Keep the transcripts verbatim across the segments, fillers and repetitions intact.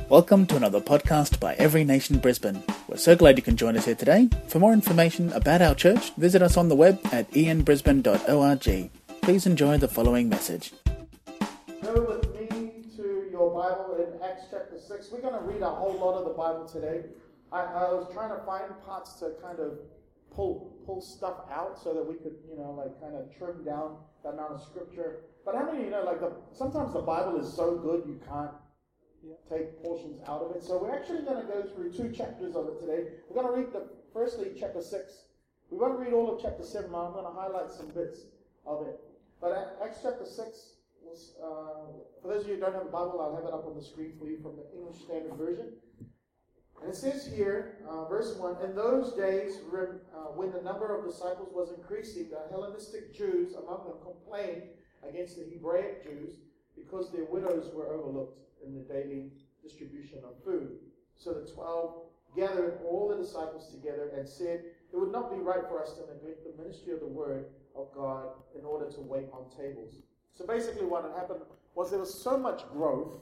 Welcome to another podcast by Every Nation Brisbane. We're so glad you can join us here today. For more information about our church, visit us on the web at e n brisbane dot org. Please enjoy the following message. Go with me to your Bible in Acts chapter six. We're going to read a whole lot of the Bible today. I, I was trying to find parts to kind of pull pull stuff out so that we could, you know, like kind of trim down the amount of scripture. But how many of you know, like the, sometimes the Bible is so good you can't take portions out of it. So we're actually going to go through two chapters of it today. We're going to read the firstly chapter six. We won't read all of chapter seven, but I'm going to highlight some bits of it. But Acts chapter six, was, uh, for those of you who don't have a Bible, I'll have it up on the screen for you from the English Standard Version. And it says here, uh, verse one, in those days uh, when the number of disciples was increasing, the Hellenistic Jews among them complained against the Hebraic Jews because their widows were overlooked in the daily distribution of food. So the twelve gathered all the disciples together and said, it would not be right for us to neglect the ministry of the word of God in order to wait on tables. So basically what had happened was there was so much growth,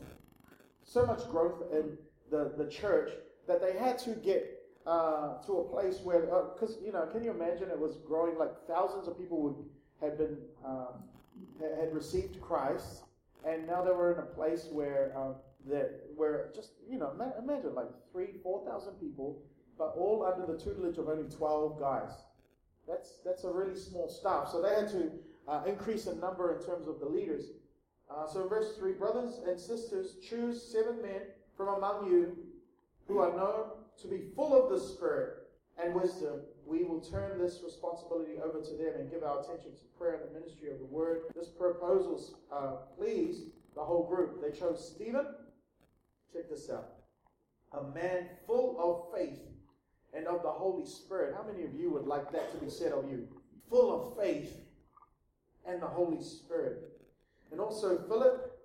so much growth in the, the church that they had to get uh, to a place where, because, uh, you know, can you imagine it was growing, like thousands of people would had been, um, had received Christ. And now they were in a place where um, that where just, you know, imagine like three, four thousand people, but all under the tutelage of only twelve guys. That's that's a really small staff. So they had to uh, increase in number in terms of the leaders. Uh, so in verse three, brothers and sisters, choose seven men from among you who are known to be full of the Spirit and wisdom. We will turn this responsibility over to them and give our attention to prayer and the ministry of the word. This proposal uh, pleased the whole group. They chose Stephen. Check this out. A man full of faith and of the Holy Spirit. How many of you would like that to be said of you? Full of faith and the Holy Spirit. And also Philip,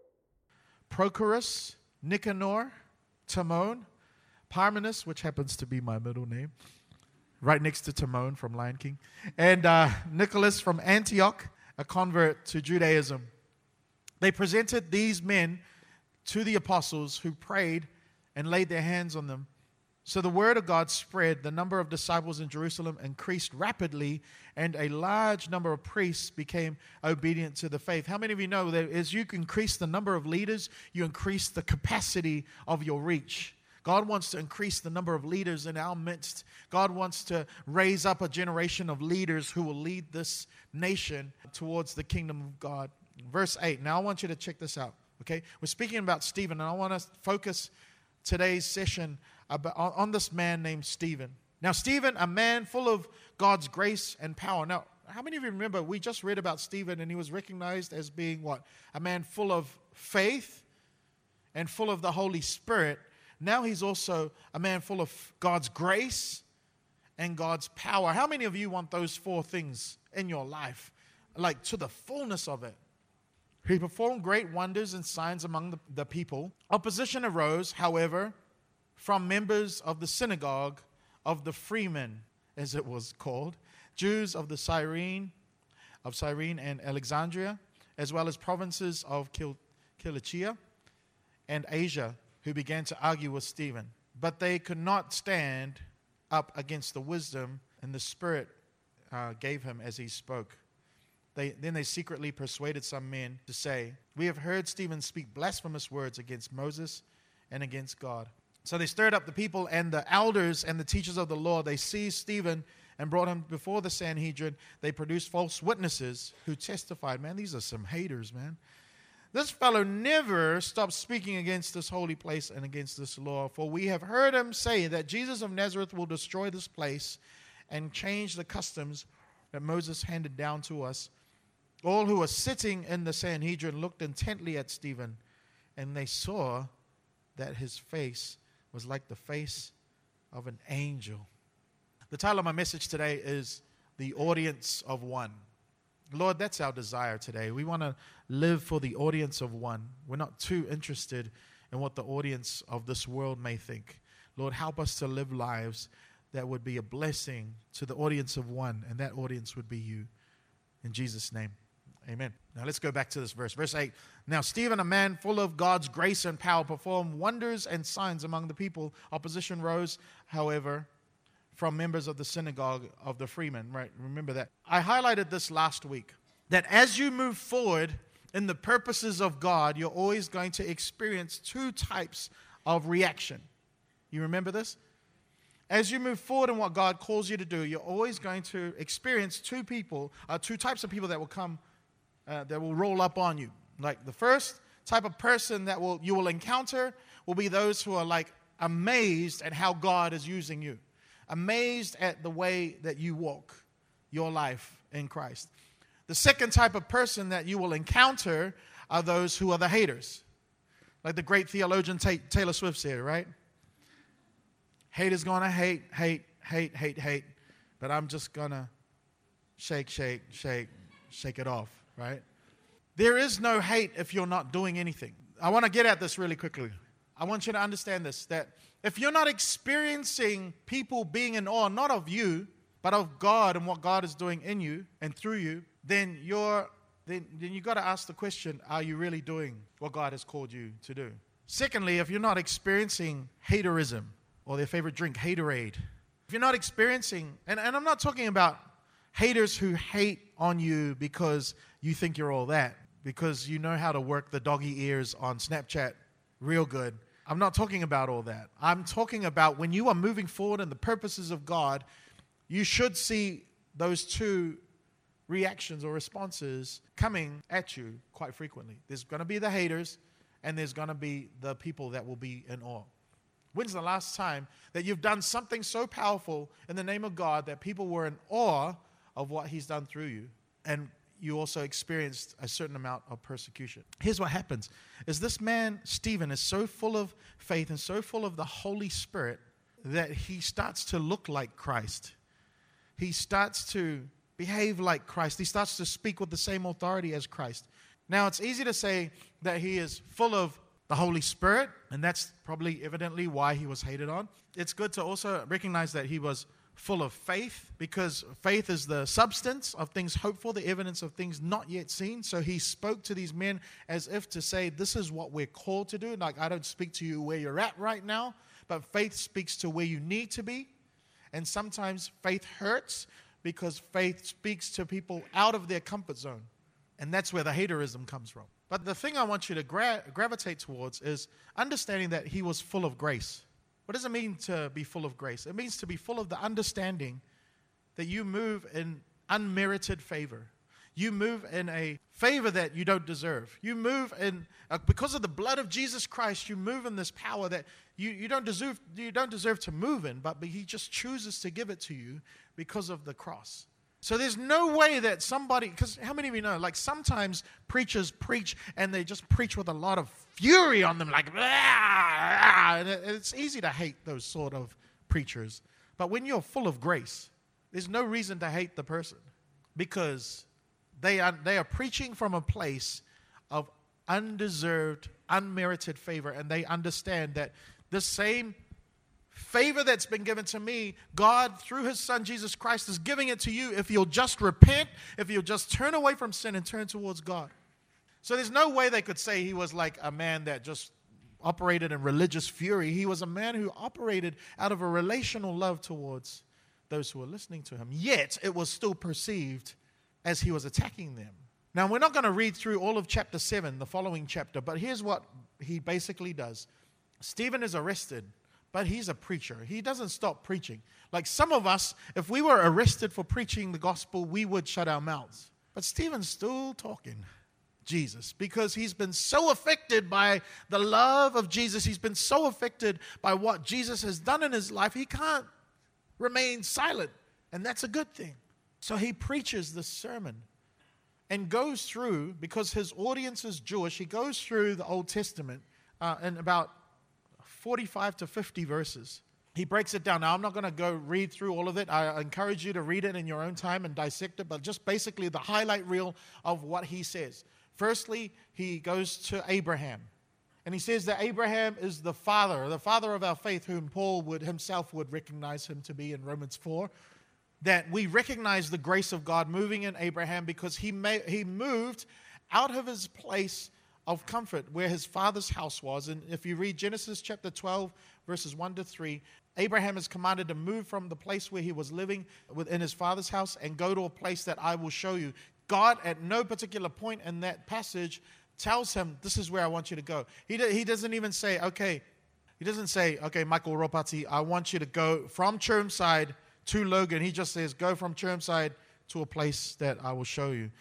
Prochorus, Nicanor, Timon, Parmenas, which happens to be my middle name, right next to Timon from Lion King, and uh, Nicholas from Antioch, a convert to Judaism. They presented these men to the apostles who prayed and laid their hands on them. So the word of God spread. The number of disciples in Jerusalem increased rapidly, and a large number of priests became obedient to the faith. How many of you know that as you increase the number of leaders, you increase the capacity of your reach? God wants to increase the number of leaders in our midst. God wants to raise up a generation of leaders who will lead this nation towards the kingdom of God. Verse eight. Now I want you to check this out. Okay, we're speaking about Stephen, and I want to focus today's session about, on, on this man named Stephen. Now, Stephen, a man full of God's grace and power. Now, how many of you remember we just read about Stephen, and he was recognized as being what? A man full of faith and full of the Holy Spirit. Now he's also a man full of God's grace and God's power. How many of you want those four things in your life, like to the fullness of it? He performed great wonders and signs among the, the people. Opposition arose, however, from members of the synagogue of the freemen, as it was called, Jews of the Cyrene, of Cyrene and Alexandria, as well as provinces of Kil- Cilicia and Asia, who began to argue with Stephen. But they could not stand up against the wisdom and the Spirit uh, gave him as he spoke. They, then they secretly persuaded some men to say, we have heard Stephen speak blasphemous words against Moses and against God. So they stirred up the people, and the elders and the teachers of the law. They seized Stephen and brought him before the Sanhedrin. They produced false witnesses who testified. Man, these are some haters, man. This fellow never stopped speaking against this holy place and against this law. For we have heard him say that Jesus of Nazareth will destroy this place and change the customs that Moses handed down to us. All who were sitting in the Sanhedrin looked intently at Stephen, and they saw that his face was like the face of an angel. The title of my message today is The Audience of One. Lord, that's our desire today. We want to live for the audience of one. We're not too interested in what the audience of this world may think. Lord, help us to live lives that would be a blessing to the audience of one, and that audience would be you. In Jesus' name, Amen. Now let's go back to this verse. Verse eight. Now Stephen, a man full of God's grace and power, performed wonders and signs among the people. Opposition rose, however, from members of the synagogue of the freemen. Right? Remember that. I highlighted this last week, that as you move forward in the purposes of God, you're always going to experience two types of reaction. You remember this? As you move forward in what God calls you to do, you're always going to experience two people, uh, two types of people that will come, uh, that will roll up on you. Like the first type of person that will you will encounter will be those who are like amazed at how God is using you, amazed at the way that you walk your life in Christ. The second type of person that you will encounter are those who are the haters. Like the great theologian Taylor Swift said, right? Haters gonna hate, hate, hate, hate, hate, but I'm just gonna shake, shake, shake, shake it off, right? There is no hate if you're not doing anything. I want to get at this really quickly. I want you to understand this, that if you're not experiencing people being in awe, not of you, but of God and what God is doing in you and through you, then you're then, then you got to ask the question, are you really doing what God has called you to do? Secondly, if you're not experiencing haterism, or their favorite drink, Haterade. If you're not experiencing, and, and I'm not talking about haters who hate on you because you think you're all that, because you know how to work the doggy ears on Snapchat real good. I'm not talking about all that. I'm talking about when you are moving forward in the purposes of God, you should see those two reactions or responses coming at you quite frequently. There's going to be the haters, and there's going to be the people that will be in awe. When's the last time that you've done something so powerful in the name of God that people were in awe of what He's done through you, and you also experienced a certain amount of persecution? Here's what happens, is this man, Stephen, is so full of faith and so full of the Holy Spirit that he starts to look like Christ. He starts to behave like Christ. He starts to speak with the same authority as Christ. Now, it's easy to say that he is full of the Holy Spirit, and that's probably evidently why he was hated on. It's good to also recognize that he was full of faith, because faith is the substance of things hoped for, the evidence of things not yet seen. So he spoke to these men as if to say, this is what we're called to do. Like, I don't speak to you where you're at right now, but faith speaks to where you need to be. And sometimes faith hurts because faith speaks to people out of their comfort zone. And that's where the haterism comes from. But the thing I want you to gra- gravitate towards is understanding that he was full of grace. What does it mean to be full of grace? It means to be full of the understanding that you move in unmerited favor. You move in a favor that you don't deserve. You move in, uh, because of the blood of Jesus Christ, you move in this power that you, you don't deserve you don't deserve to move in, but, but he just chooses to give it to you because of the cross. So there's no way that somebody, because how many of you know, like sometimes preachers preach and they just preach with a lot of fury on them, like, ah, and it's easy to hate those sort of preachers. But when you're full of grace, there's no reason to hate the person, because they are, they are preaching from a place of undeserved, unmerited favor, and they understand that the same favor that's been given to me, God, through his son, Jesus Christ, is giving it to you if you'll just repent, if you'll just turn away from sin and turn towards God. So there's no way they could say he was like a man that just operated in religious fury. He was a man who operated out of a relational love towards those who were listening to him. Yet, it was still perceived as he was attacking them. Now, we're not going to read through all of chapter seven, the following chapter, but here's what he basically does. Stephen is arrested, but he's a preacher. He doesn't stop preaching. Like some of us, if we were arrested for preaching the gospel, we would shut our mouths. But Stephen's still talking Jesus, because he's been so affected by the love of Jesus. He's been so affected by what Jesus has done in his life. He can't remain silent, and that's a good thing. So he preaches this sermon and goes through, because his audience is Jewish, he goes through the Old Testament uh, in about forty-five to fifty verses. He breaks it down. Now, I'm not going to go read through all of it. I encourage you to read it in your own time and dissect it, but just basically the highlight reel of what he says. Firstly, he goes to Abraham, and he says that Abraham is the father, the father of our faith, whom Paul would himself would recognize him to be in Romans four. that we recognize the grace of God moving in Abraham because he may, he moved out of his place of comfort where his father's house was. And if you read Genesis chapter twelve, verses one to three, Abraham is commanded to move from the place where he was living within his father's house and go to a place that I will show you. God, at no particular point in that passage, tells him, this is where I want you to go. He, do, he doesn't even say, okay, he doesn't say, okay, Michael Ropati, I want you to go from Chermside to Logan. He just says, go from Chermside to a place that I will show you.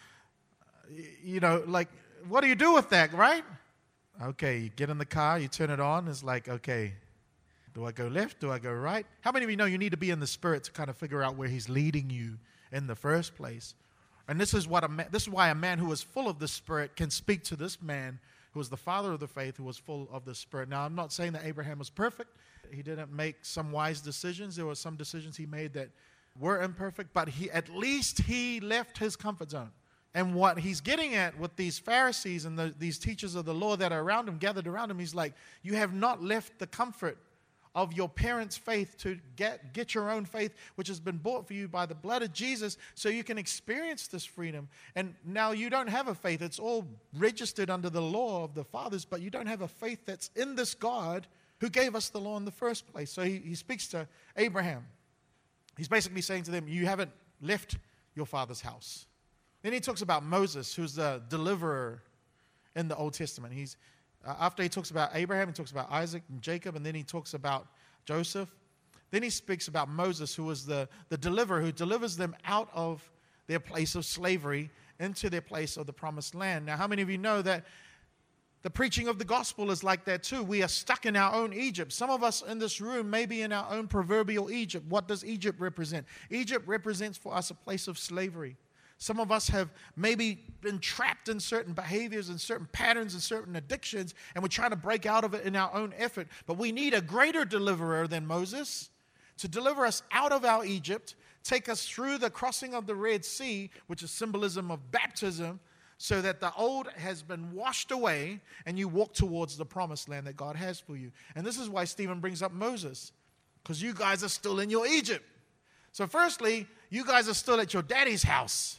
You know, like, what do you do with that, right? Okay, you get in the car, you turn it on. It's like, okay, do I go left? Do I go right? How many of you know you need to be in the Spirit to kind of figure out where He's leading you in the first place? And this is what a man, this is why a man who is full of the Spirit can speak to this man who was the father of the faith, who was full of the Spirit. Now, I'm not saying that Abraham was perfect. He didn't make some wise decisions. There were some decisions he made that were imperfect, but he at least he left his comfort zone. And what he's getting at with these Pharisees and the, these teachers of the law that are around him, gathered around him, he's like, you have not left the comfort of your parents' faith to get, get your own faith, which has been bought for you by the blood of Jesus, so you can experience this freedom. And now you don't have a faith. It's all registered under the law of the fathers, but you don't have a faith that's in this God who gave us the law in the first place. So he, he speaks to Abraham. He's basically saying to them, you haven't left your father's house. Then he talks about Moses, who's the deliverer in the Old Testament. He's uh, after he talks about Abraham, he talks about Isaac and Jacob, and then he talks about Joseph. Then he speaks about Moses, who was the, the deliverer, who delivers them out of their place of slavery into their place of the promised land. Now, how many of you know that the preaching of the gospel is like that too? We are stuck in our own Egypt. Some of us in this room may be in our own proverbial Egypt. What does Egypt represent? Egypt represents for us a place of slavery. Some of us have maybe been trapped in certain behaviors and certain patterns and certain addictions, and we're trying to break out of it in our own effort. But we need a greater deliverer than Moses to deliver us out of our Egypt, take us through the crossing of the Red Sea, which is symbolism of baptism, so that the old has been washed away and you walk towards the promised land that God has for you. And this is why Stephen brings up Moses, because you guys are still in your Egypt. So firstly, you guys are still at your daddy's house.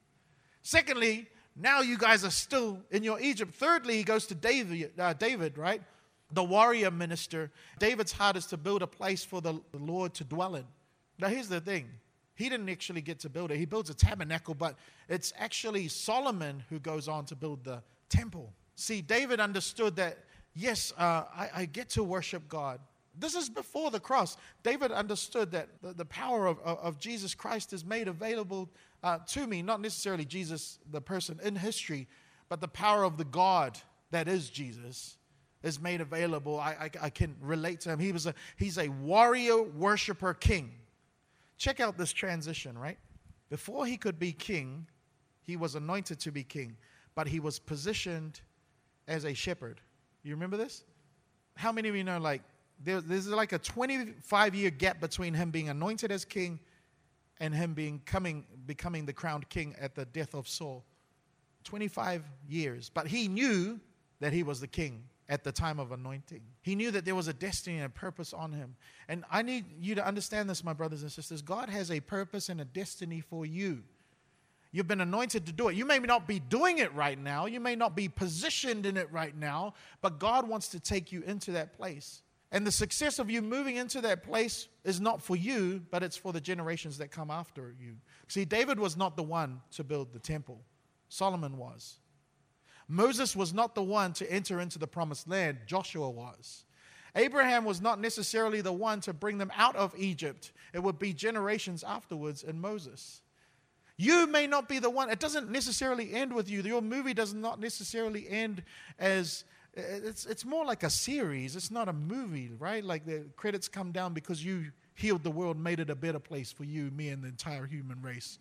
Secondly, now you guys are still in your Egypt. Thirdly, he goes to David, uh, David, right? The warrior minister. David's heart is to build a place for the, the Lord to dwell in. Now here's the thing. He didn't actually get to build it. He builds a tabernacle, but it's actually Solomon who goes on to build the temple. See, David understood that, yes, uh, I, I get to worship God. This is before the cross. David understood that the, the power of, of, of Jesus Christ is made available uh, to me, not necessarily Jesus, the person in history, but the power of the God that is Jesus is made available. I, I, I can relate to him. He was a, he's a warrior, worshiper, king. Check out this transition, right? Before he could be king, he was anointed to be king, but he was positioned as a shepherd. You remember this? How many of you know, like, there, there's like a twenty-five year gap between him being anointed as king and him being coming, becoming the crowned king at the death of Saul. twenty-five years. But he knew that he was the king at the time of anointing. He knew that there was a destiny and a purpose on him. And I need you to understand this, my brothers and sisters. God has a purpose and a destiny for you. You've been anointed to do it. You may not be doing it right now. You may not be positioned in it right now. But God wants to take you into that place. And the success of you moving into that place is not for you, but it's for the generations that come after you. See, David was not the one to build the temple. Solomon was. Moses was not the one to enter into the promised land. Joshua was. Abraham was not necessarily the one to bring them out of Egypt. It would be generations afterwards in Moses. You may not be the one. It doesn't necessarily end with you. Your movie does not necessarily end as... It's it's more like a series. It's not a movie, right? Like the credits come down because you healed the world, made it a better place for you, me, and the entire human race.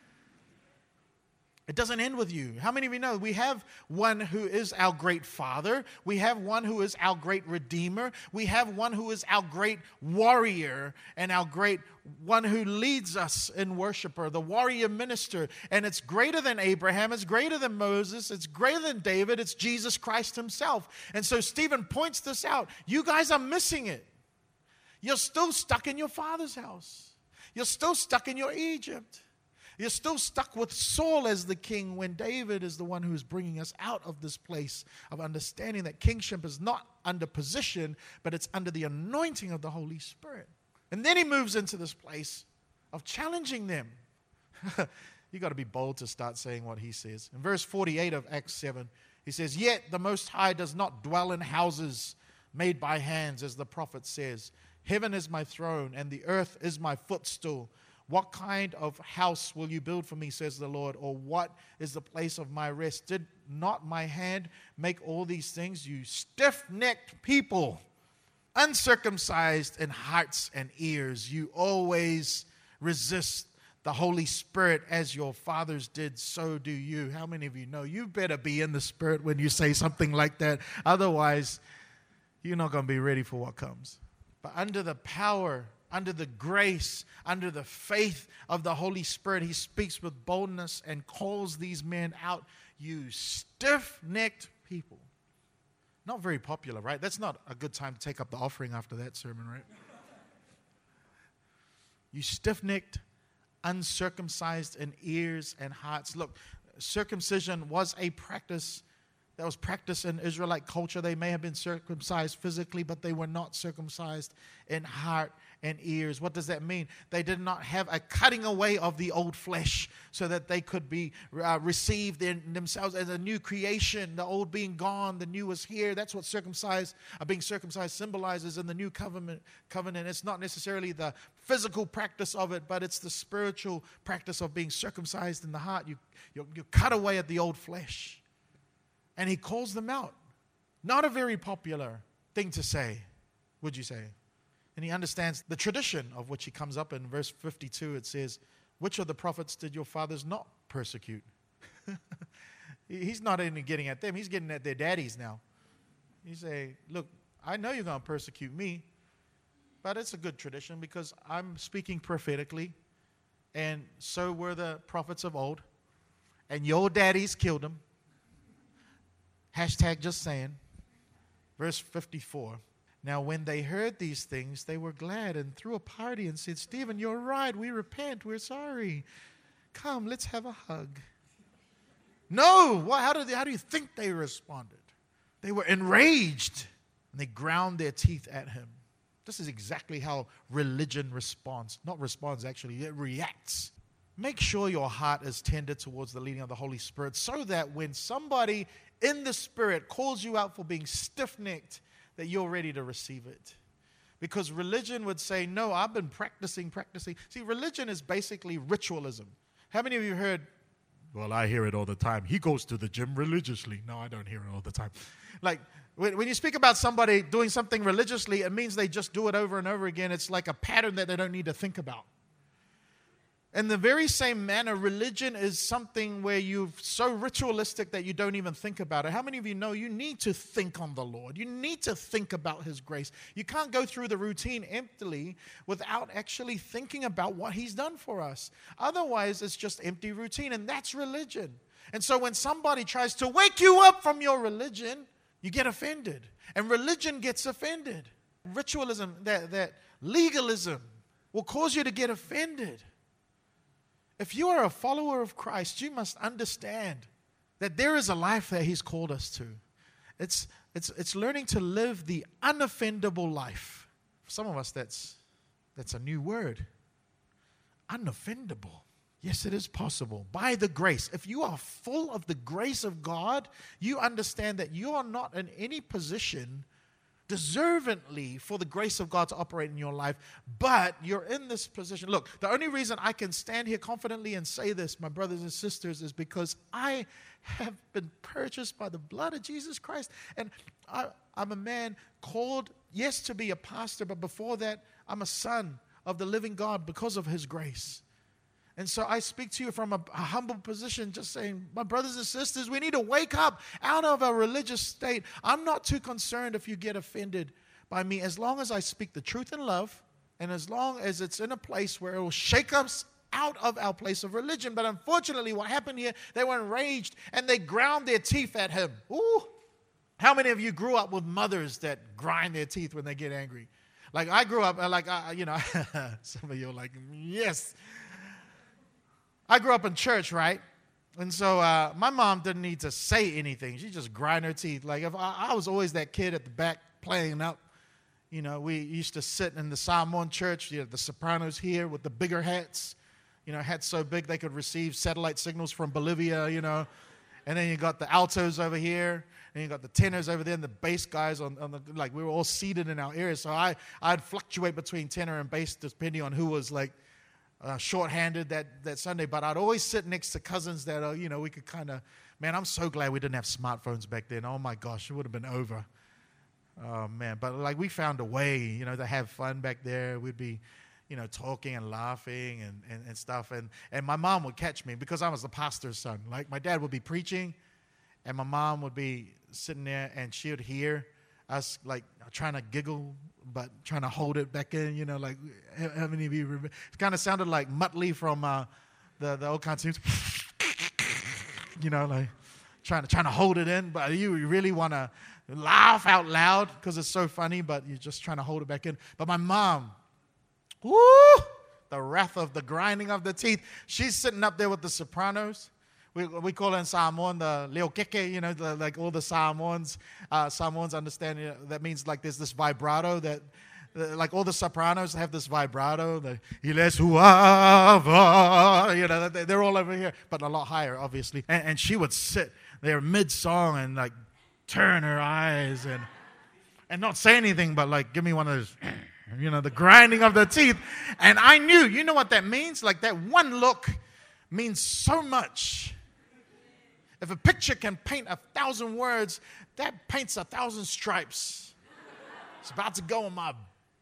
It doesn't end with you. How many of you know we have one who is our great Father? We have one who is our great Redeemer. We have one who is our great warrior and our great one who leads us in worshiper, the warrior minister. And it's greater than Abraham. It's greater than Moses. It's greater than David. It's Jesus Christ himself. And so Stephen points this out. You guys are missing it. You're still stuck in your father's house. You're still stuck in your Egypt. You're still stuck with Saul as the king when David is the one who is bringing us out of this place of understanding that kingship is not under position, but it's under the anointing of the Holy Spirit. And then he moves into this place of challenging them. You got to be bold to start saying what he says. In verse forty-eight of Acts seven, he says, "Yet the Most High does not dwell in houses made by hands, as the prophet says. Heaven is my throne, and the earth is my footstool. What kind of house will you build for me, says the Lord, or what is the place of my rest? Did not my hand make all these things? You stiff-necked people, uncircumcised in hearts and ears, you always resist the Holy Spirit as your fathers did, so do you." How many of you know you better be in the Spirit when you say something like that? Otherwise, you're not going to be ready for what comes. But under the power, under the grace, under the faith of the Holy Spirit, he speaks with boldness and calls these men out. You stiff-necked people. Not very popular, right? That's not a good time to take up the offering after that sermon, right? You stiff-necked, uncircumcised in ears and hearts. Look, circumcision was a practice that was practiced in Israelite culture. They may have been circumcised physically, but they were not circumcised in heart and ears. What does that mean? They did not have a cutting away of the old flesh so that they could be uh, received in themselves as a new creation. The old being gone, the new was here. That's what circumcised, uh, being circumcised symbolizes in the new covenant. Covenant. It's not necessarily the physical practice of it, but it's the spiritual practice of being circumcised in the heart. You, you, you cut away at the old flesh. And he calls them out. Not a very popular thing to say, would you say? And he understands the tradition of which he comes up in verse fifty-two. It says, "Which of the prophets did your fathers not persecute?" He's not even getting at them. He's getting at their daddies now. He say, "Look, I know you're going to persecute me, but it's a good tradition because I'm speaking prophetically, and so were the prophets of old, and your daddies killed them." Hashtag just saying. Verse fifty-four. "Now when they heard these things, they were glad and threw a party and said, 'Stephen, you're right. We repent. We're sorry. Come, let's have a hug.'" No. What, how, did they, how do you think they responded? They were enraged and they ground their teeth at him. This is exactly how religion responds. Not responds, actually. It reacts. Make sure your heart is tender towards the leading of the Holy Spirit so that when somebody in the Spirit calls you out for being stiff-necked, that you're ready to receive it. Because religion would say, no, I've been practicing, practicing. See, religion is basically ritualism. How many of you heard, well, I hear it all the time, he goes to the gym religiously. No, I don't hear it all the time. Like, when, when you speak about somebody doing something religiously, it means they just do it over and over again. It's like a pattern that they don't need to think about. In the very same manner, religion is something where you're so ritualistic that you don't even think about it. How many of you know you need to think on the Lord? You need to think about His grace. You can't go through the routine emptily without actually thinking about what He's done for us. Otherwise, it's just empty routine, and that's religion. And so when somebody tries to wake you up from your religion, you get offended. And religion gets offended. Ritualism, that, that legalism will cause you to get offended. If you are a follower of Christ, you must understand that there is a life that He's called us to. It's, it's, it's learning to live the unoffendable life. For some of us, that's, that's a new word. Unoffendable. Yes, it is possible. By the grace. If you are full of the grace of God, you understand that you are not in any position deservingly for the grace of God to operate in your life, but you're in this position. Look, the only reason I can stand here confidently and say this, my brothers and sisters, is because I have been purchased by the blood of Jesus Christ, and I, I'm a man called, yes, to be a pastor, but before that, I'm a son of the living God because of His grace. And so I speak to you from a, a humble position, just saying, my brothers and sisters, we need to wake up out of a religious state. I'm not too concerned if you get offended by me, as long as I speak the truth in love, and as long as it's in a place where it will shake us out of our place of religion. But unfortunately, what happened here, they were enraged, and they ground their teeth at him. Ooh! How many of you grew up with mothers that grind their teeth when they get angry? Like I grew up, like, I, you know, some of you are like, yes. I grew up in church, right? And so uh, my mom didn't need to say anything. She just grind her teeth. Like if I, I was always that kid at the back playing up. You know, we used to sit in the Samoan church, you know, the sopranos here with the bigger hats. You know, hats so big they could receive satellite signals from Bolivia, you know. And then you got the altos over here. And you got the tenors over there and the bass guys on, on the, like we were all seated in our areas. So I, I'd fluctuate between tenor and bass depending on who was like uh, shorthanded that, that Sunday. But I'd always sit next to cousins that, uh, you know, we could kind of, man, I'm so glad we didn't have smartphones back then. Oh my gosh, it would have been over. Oh man, but like we found a way, you know, to have fun back there. We'd be, you know, talking and laughing and, and, and stuff. And, and my mom would catch me because I was the pastor's son. Like my dad would be preaching and my mom would be sitting there and she would hear us like trying to giggle but trying to hold it back in, you know, like how many of you remember? It kind of sounded like Muttley from uh, the, the old cartoons. You know, like trying to, trying to hold it in, but you really want to laugh out loud because it's so funny, but you're just trying to hold it back in. But my mom, woo, the wrath of the grinding of the teeth. She's sitting up there with the sopranos. We we call it in Samoan the leo keke, you know, the, like all the Samoans. Uh, Samoans understand, you know, that means like there's this vibrato that, uh, like all the sopranos have this vibrato. The Iles huava, you know, they're all over here, but a lot higher, obviously. And, and she would sit there mid-song and like turn her eyes and and not say anything, but like give me one of those, you know, the grinding of the teeth. And I knew, you know what that means? Like that one look means so much. If a picture can paint a thousand words, that paints a thousand stripes. It's about to go on my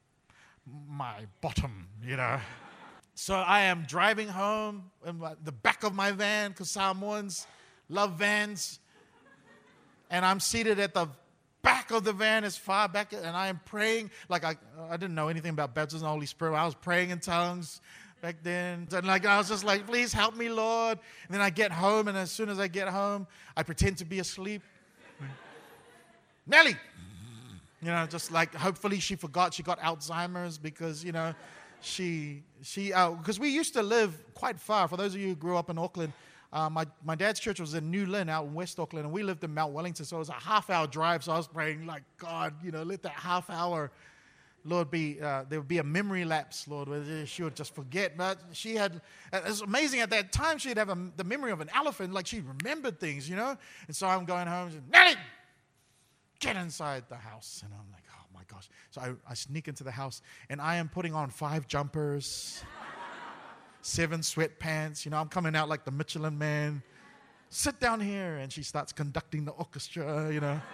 my bottom, you know. So I am driving home in my, the back of my van, because Samoans love vans. And I'm seated at the back of the van as far back, and I am praying. Like I, I didn't know anything about baptism of the Holy Spirit. I was praying in tongues back then. And like I was just like, please help me, Lord. And then I get home, and as soon as I get home, I pretend to be asleep. Nellie! You know, just like hopefully she forgot she got Alzheimer's because, you know, she, she, because uh, we used to live quite far. For those of you who grew up in Auckland, Uh, my, my dad's church was in New Lynn out in West Auckland, and we lived in Mount Wellington, so it was a half-hour drive, so I was praying, like, God, you know, let that half hour, Lord, be, uh, there would be a memory lapse, Lord, where she would just forget. But she had, it was amazing, at that time, she'd have a, the memory of an elephant, like she remembered things, you know? And so I'm going home, and Nellie, get inside the house. And I'm like, oh, my gosh. So I, I sneak into the house, and I am putting on five jumpers, seven sweatpants, you know, I'm coming out like the Michelin Man. Sit down here, and she starts conducting the orchestra, you know.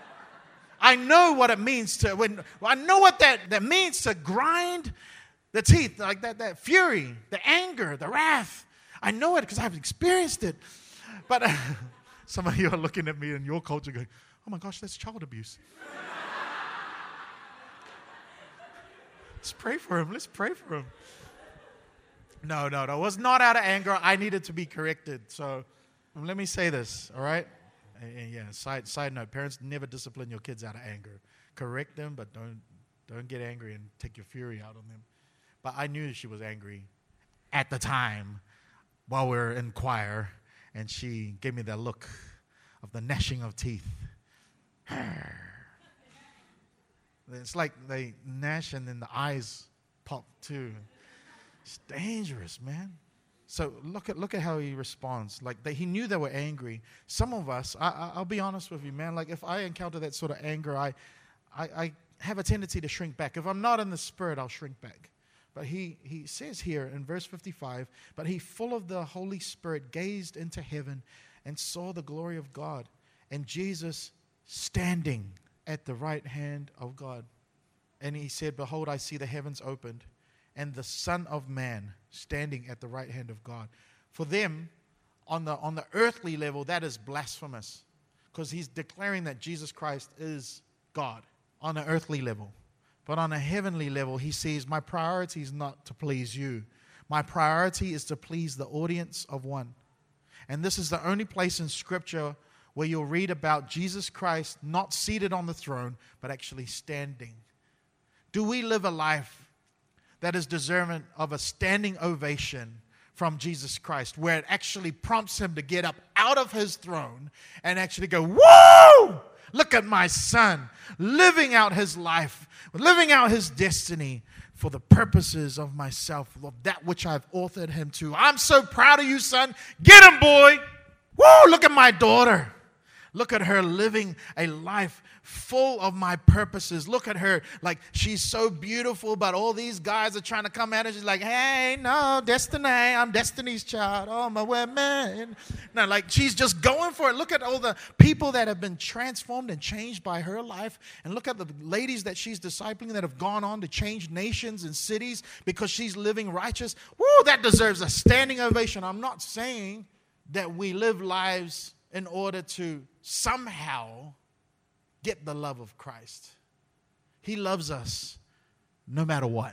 I know what it means to, when, I know what that, that means to grind the teeth, like that, that fury, the anger, the wrath. I know it because I've experienced it. But uh, some of you are looking at me in your culture going, oh my gosh, that's child abuse. Let's pray for him, let's pray for him. No, no, no. It was not out of anger. I needed to be corrected. So um, let me say this, all right? And, and yeah, side side note, parents, never discipline your kids out of anger. Correct them, but don't don't get angry and take your fury out on them. But I knew she was angry at the time while we were in choir, and she gave me that look of the gnashing of teeth. It's like they gnash and then the eyes pop too. It's dangerous, man. So look at look at how he responds. Like they, he knew they were angry. Some of us, I, I, I'll be honest with you, man. Like if I encounter that sort of anger, I, I, I have a tendency to shrink back. If I'm not in the Spirit, I'll shrink back. But he he says here in verse fifty-five, but he, full of the Holy Spirit, gazed into heaven and saw the glory of God, and Jesus standing at the right hand of God. And he said, behold, I see the heavens opened, and the Son of Man standing at the right hand of God. For them, on the on the earthly level, that is blasphemous, because he's declaring that Jesus Christ is God on an earthly level. But on a heavenly level, he says, my priority is not to please you. My priority is to please the audience of one. And this is the only place in Scripture where you'll read about Jesus Christ not seated on the throne, but actually standing. Do we live a life that is deserving of a standing ovation from Jesus Christ, where it actually prompts him to get up out of his throne and actually go, whoa, look at my son living out his life, living out his destiny for the purposes of myself, of that which I've authored him to. I'm so proud of you, son. Get him, boy. Woo, look at my daughter. Look at her living a life full of my purposes. Look at her, like she's so beautiful, but all these guys are trying to come at her. She's like, hey, no, Destiny, I'm Destiny's child. Oh, my women. No, like she's just going for it. Look at all the people that have been transformed and changed by her life. And look at the ladies that she's discipling that have gone on to change nations and cities because she's living righteous. Woo, that deserves a standing ovation. I'm not saying that we live lives in order to somehow get the love of Christ. He loves us no matter what.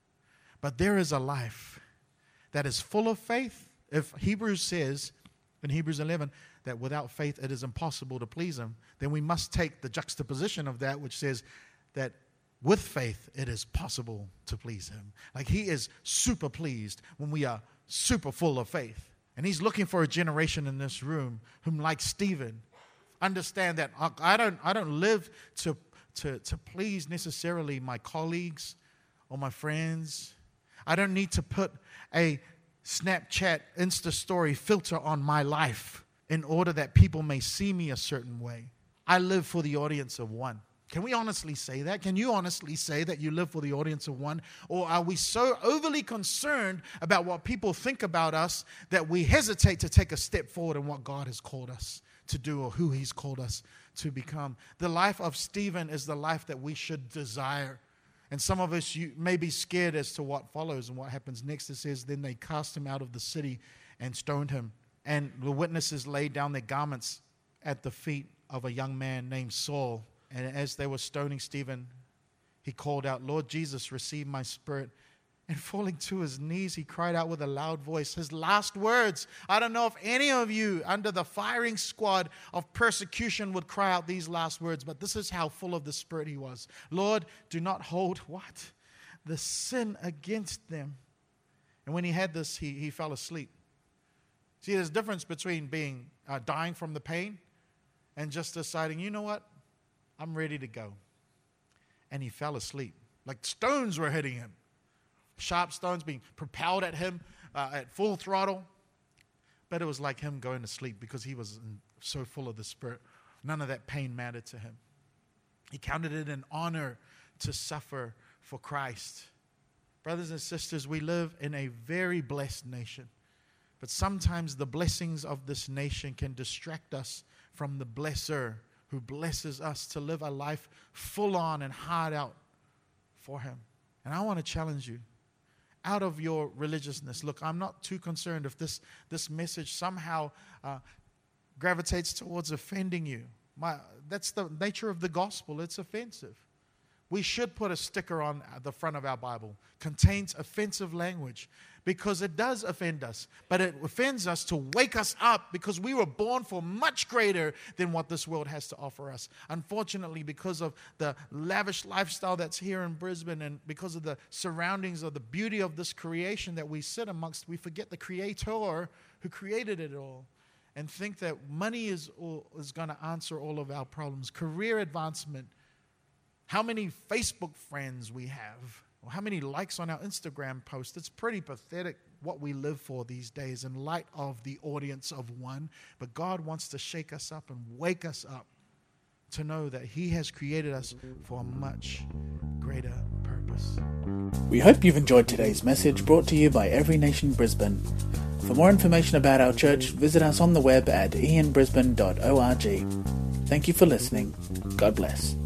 But there is a life that is full of faith. If Hebrews says in Hebrews eleven that without faith it is impossible to please him, then we must take the juxtaposition of that, which says that with faith it is possible to please him. Like he is super pleased when we are super full of faith. And he's looking for a generation in this room whom, like Stephen, understand that I don't, I don't live to, to, to please necessarily my colleagues or my friends. I don't need to put a Snapchat Insta story filter on my life in order that people may see me a certain way. I live for the audience of one. Can we honestly say that? Can you honestly say that you live for the audience of one? Or are we so overly concerned about what people think about us that we hesitate to take a step forward in what God has called us to do or who he's called us to become? The life of Stephen is the life that we should desire. And some of us you may be scared as to what follows and what happens next. It says, then they cast him out of the city and stoned him. And the witnesses laid down their garments at the feet of a young man named Saul. And as they were stoning Stephen, he called out, Lord Jesus, receive my spirit. And falling to his knees, he cried out with a loud voice. His last words. I don't know if any of you under the firing squad of persecution would cry out these last words, but this is how full of the Spirit he was. Lord, do not hold what? The sin against them. And when he had this, he, he fell asleep. See, there's a difference between being uh, dying from the pain and just deciding, you know what? I'm ready to go. And he fell asleep. Like stones were hitting him. Sharp stones being propelled at him uh, at full throttle. But it was like him going to sleep because he was so full of the Spirit. None of that pain mattered to him. He counted it an honor to suffer for Christ. Brothers and sisters, we live in a very blessed nation. But sometimes the blessings of this nation can distract us from the blesser who blesses us to live a life full on and hard out for him. And I want to challenge you out of your religiousness. Look, I'm not too concerned if this, this message somehow uh, gravitates towards offending you. My, that's the nature of the gospel. It's offensive. We should put a sticker on the front of our Bible. Contains offensive language because it does offend us. But it offends us to wake us up because we were born for much greater than what this world has to offer us. Unfortunately, because of the lavish lifestyle that's here in Brisbane and because of the surroundings of the beauty of this creation that we sit amongst, we forget the Creator who created it all and think that money is, all, is going to answer all of our problems. Career advancement. How many Facebook friends we have, or how many likes on our Instagram post. It's pretty pathetic what we live for these days in light of the audience of one. But God wants to shake us up and wake us up to know that he has created us for a much greater purpose. We hope you've enjoyed today's message brought to you by Every Nation Brisbane. For more information about our church, visit us on the web at ian brisbane dot org. Thank you for listening. God bless.